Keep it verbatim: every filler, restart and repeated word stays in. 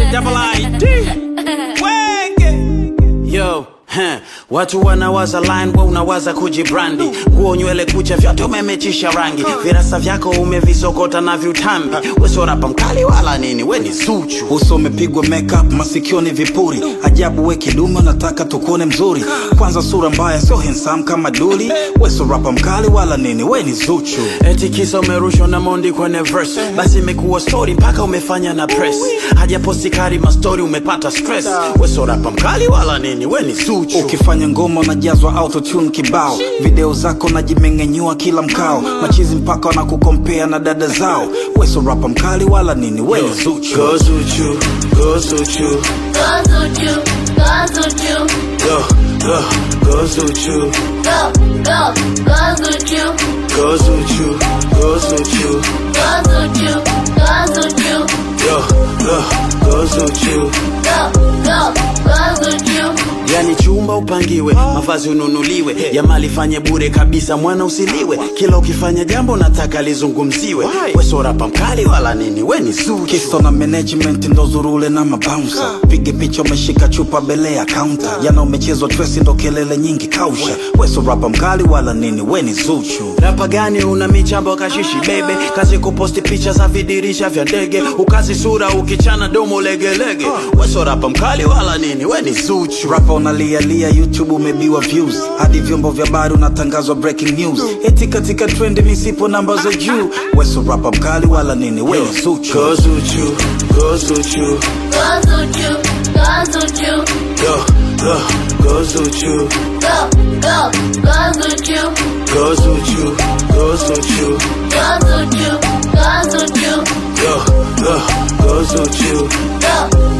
double I D. Wenge. Yo, huh. Watu wanawaza line, we unawaza kujibrandi. Nguo, nywele, kucha, vyote umemechisha rangi. Virasa vyako umevisokota na viutambi. We sio rapa mkali wala nini, we ni Zuchu. Uso umepigwa makeup, masikioni vipuri. Ajabu we kidume, nataka tukone mzuri. Kwanza sura mbaya, sio handsome kama duli. We sio rapa mkali wala nini, we ni Zuchu. Eti kisa umerushwa na Mondi kwenye verse, basi imekuwa story mpaka umefanya na press. Haja posti kari ma story umepata stress. We sio rapa mkali wala nini, we ni Zuchu. Ukifanya ngoma unajazwa autotune kibao. Video zako najimengenyua kila mkao. Machizi mpaka wanakukompea na dada zao. We sio rapa mkali wala nini, we ni Zuchu. Go Zuchu, go Zuchu, go Zuchu, go Zuchu, go, go, go Zuchu, go, go, go Zuchu, go Zuchu, go Zuchu, go Zuchu, go Zuchu, go, go, go Zuchu, go, go, go Zuchu. Yani chumba upangiwe, mavazi ununuliwe, ya mali fanye bure kabisa mwana usiliwe. Kila ukifanya jambo nataka lizungumziwe. We sio rapa mkali wala nini, we ni Zuchu. Kisto na management ndo zurule na mabouncer. Pige picha umeshika chupa bele ya counter. Yana umechezwa tresi ndo kelele nyingi kausha. We sio rapa mkali wala nini, we ni Zuchu. Rapa gani una michambo kashishi bebe? Kazi kuposti picha za vidirisha vya ndege. Ukazi sura ukichana domo legelege. We sio rapa mkali wala nini, we ni Zuchu. Rapa unalia lia, YouTube umebiwa views. Hadi vyombo vya habari unatangazwa breaking news. Eti katika trend misipo namba za juu. We sio rapa mkali wala nini, we ni Zuchu. Go Zuchu, go Zuchu, Go Zuchu, go Zuchu, go, go, go Zuchu, go, go, go Zuchu, go Zuchu, go Zuchu, go Zuchu, go Zuchu, go, go, go Zuchu. go,